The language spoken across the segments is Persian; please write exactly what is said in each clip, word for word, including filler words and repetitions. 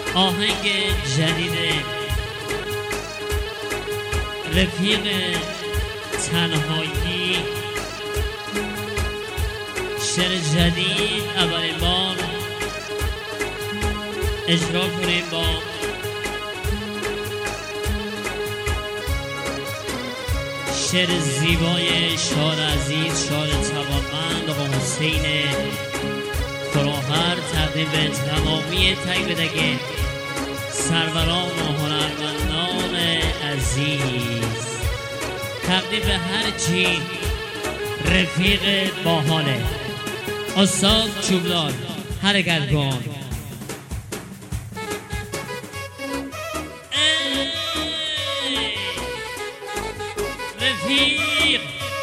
آهنگ جدید رفیق تنهایی، شعر جدید اولین بار اجرا کنیم با شعر زیبای شاعر عزیز، شاعر توانمند آقا حسین فراهر، تقدیم به تمامی تایبدگی سروران و هنرمندان عزیز، تقدیم به هر چی رفیق باحاله. استاد چوبدار حرکت کن. رفیق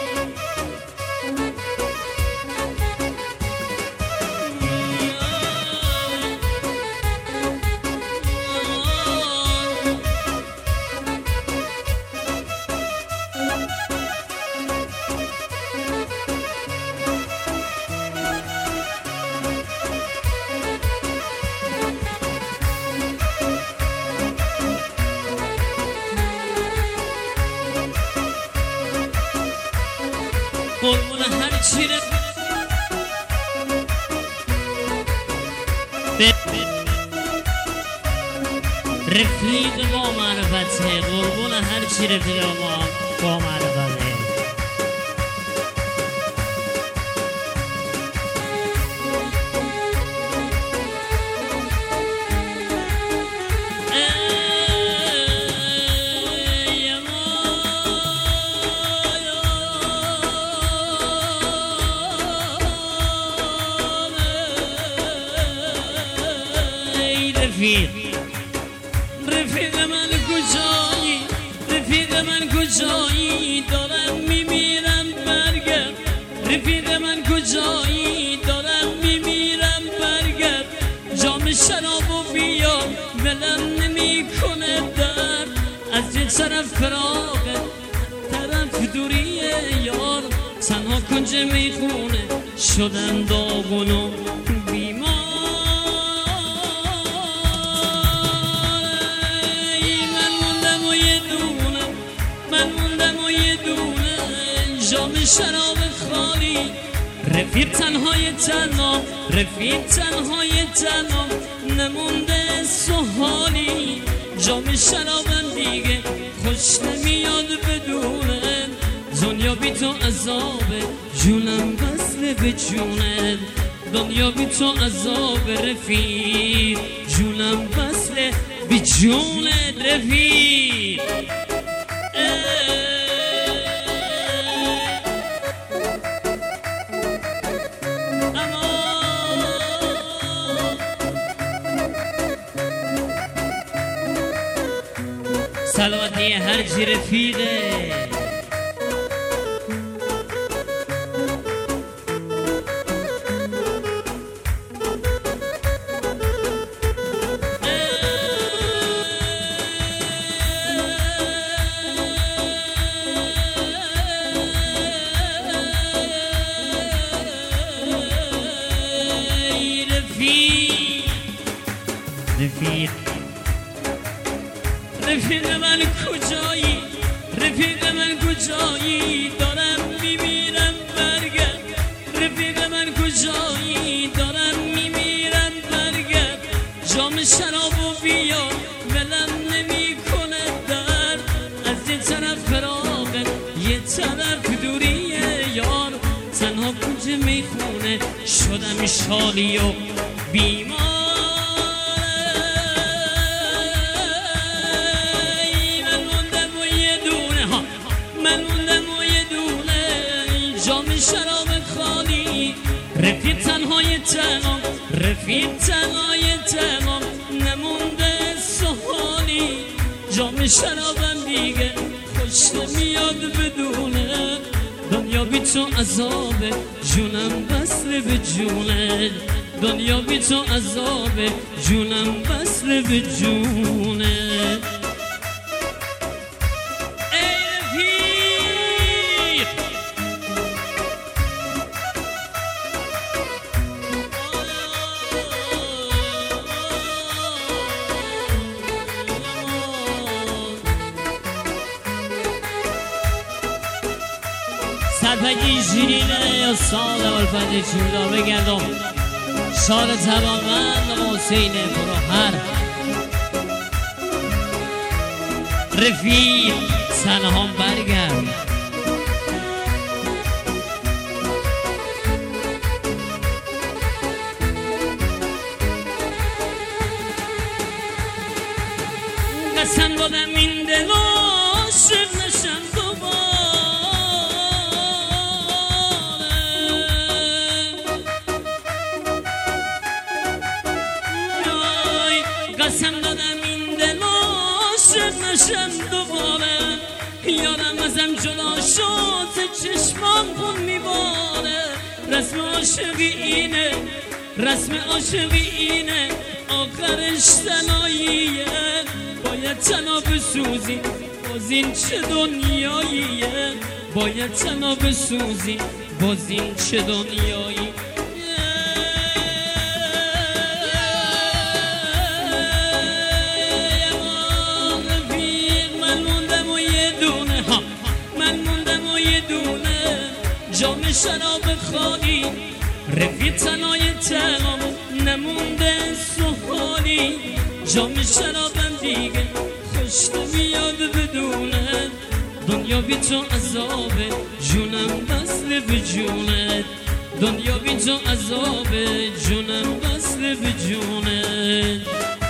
قربون هر چی رفیق با معرفته، قربون هر چی رفیق ما با معرفته. رفیق رفیق من کجایی، رفیق من کجایی، دارم میمیرم برگرد. رفیق من کجایی، دارم میمیرم برگرد. جام شرابو بیار ولم نمیکنه درد. از یه طرف فراقه، طرف دوریه یار. تنها کنج میخونه شدم داغون و بیمار. جام شراب خالی، رفیق تنهای تنها، رفیق تنهای تنها، نمونده سحالی. جام شرابم دیگه خوش نمیاد بدونه، دنیا بی تو عذابه، جونم وصله به جونت. دنیا بی تو عذاب رفیق، جونم وصله به جونت رفیق. سلامتی هر چی رفیقه. رفیق رفیق من کجایی، رفیق من کجایی، دارم میمیرم برگرد. رفیق من کجایی، دارم میمیرم برگرد. جام شرابو بیار ولم نمیکنه درد. از یه طرف فراقه، یه طرف دوریه یار. تنها کنج میخونه شدم شالی و بیمار. شراب خالی، رفیق تنهای تنها، رفیق تنهای تنها، نمونده سحالی. جام شرابم دیگه خوش نمیاد بدونه، دنیا بی تو عذابه، جونم وصله به جونت. دنیا بی تو عذابه، جونم وصله به جونت. سرپکی شیرینه یا سال الفت چوردار بگردم شاد توانمند حسین فراهر رفیق تنها برگرد قسم دادم این دل عاشق نشم دوباره قسم دادم این دل عاشق نشم دوباره یادم ازم جدا شد چشمام خون میباره رسم عاشقی اینه رسم عاشقی اینه آخرش تنهاییه باید تنها بسوزی باز این چه دنیاییه باید تنها بسوزی باز این چه دنیایی من موندم و یه دونه ها من موندم و یه دونه جام شراب خالی رفیق تنهای تنام نمونده سخالی جام شرابم دیگه خوش نمیاد بدونه دنیا بی تو عذابه جونم وصل به جونت دنیا بی تو عذابه جونم وصل به جونت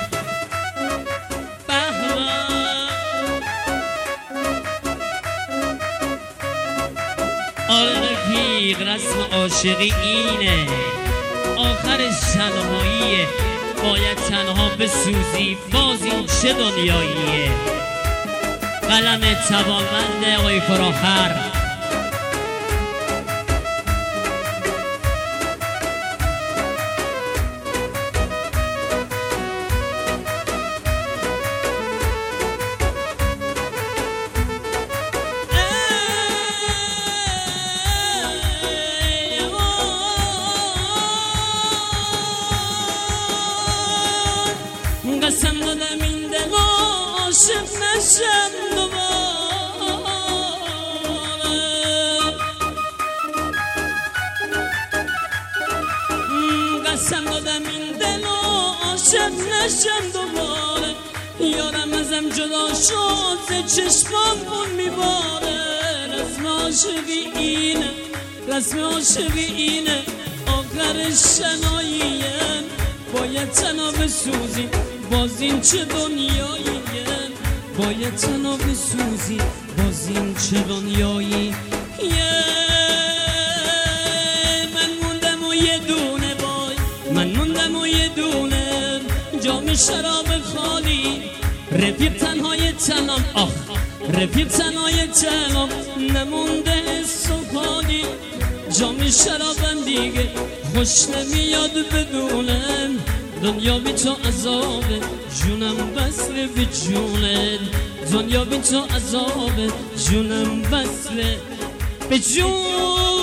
آره رفیق رسم عاشقی اینه آخرش تنهاییه باید تنها بسوزی باز این چه دنیاییه قلم توانمند آقای فراهر قسم دادم این دل عاشق نشم دوباره قسم دادم این دل عاشق نشم دوباره یادم ازم جدا شد چشمام خون میباره رسم عاشقی اینه رسم عاشقی اینه آخرش تنهاییه باید تنها بسوزی باز این چه دنیاییه باید تنها بسوزی باز این چه دنیایی من موندم و یه دونه بای من موندم و یه دونه جام شراب خالی رفیق تنهای تنام آخ رفیق تنهای تنام نمونده سخالی جام شرابم دیگه خوش نمیاد بدونم دنیا بی تو عذابه جونم وصل به جونت دنیا بی تو عذابه جونم وصل به جونت